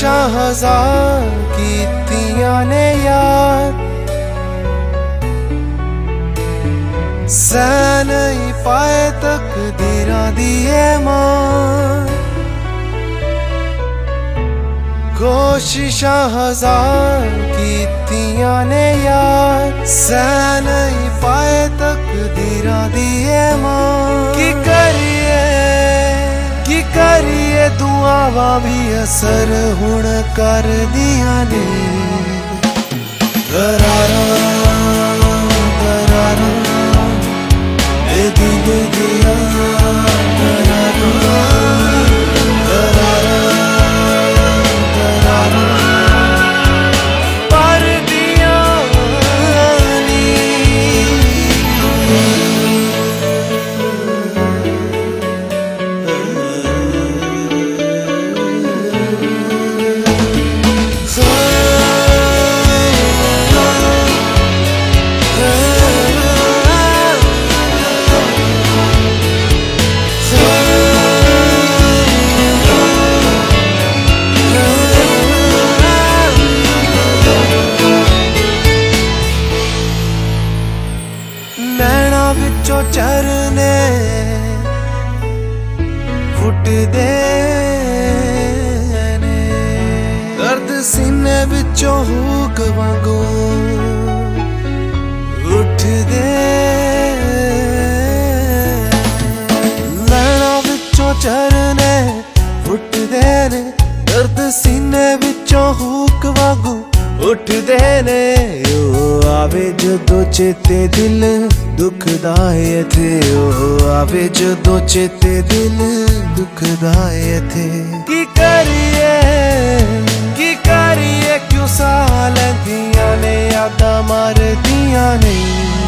कोशिशां हजार कीतियां ने यार, सह नहीं पाए तकदीरां दी मार। कोशिशां हजार कीतियां ने यार, सह नहीं पाए तकदीरां दी मार। की करिए दुआवां भी असर हुण कर दियां ने। करारां करारां ए दिल दिया करारां विचों चरने फुटदे ने, दर्द सीने विचों हुक वांगू उठदे। नैना विचों चरने फुटदे ने, दर्द सीने विचों हुक वांगू उठदे ने। ओ आवे जदों चेते दिल दुखदा है थे, ओ आवे जदों चेते दिल दुखदा है थे। की करिए क्यों साह लैंदियां ने, यादां मारदियां ने।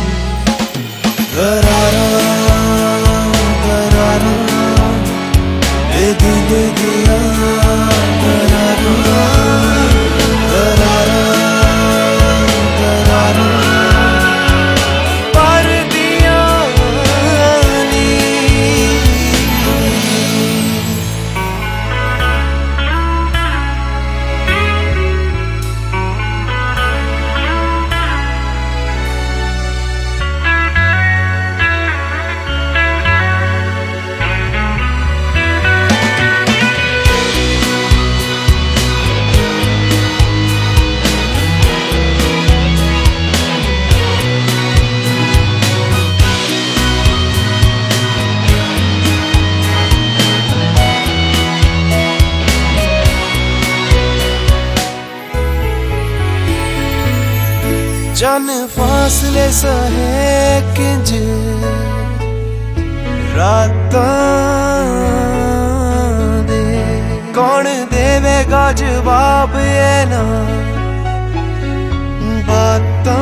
करारां करारां ए दिल दिया करारां करारां करारां चन फासले सहे किंज रातां दे, कौन देवेगा जवाब ये ना बातां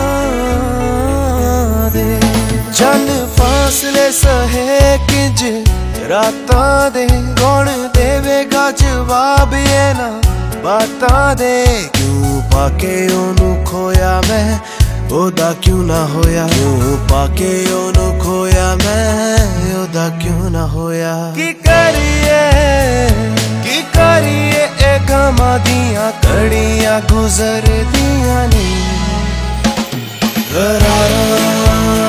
दे। चन फासले सहे किंज रातां दे, कौन देवेगा जवाब ये ना बातां दे। क्यों पाके ओनू खोया मैं, ओदा क्यों ना होया। क्यों पाके ओनू खोया मैं, ओदा क्यों ना होया। की करिए ए गमां दियां घड़ियां गुजर दियां ने। करारां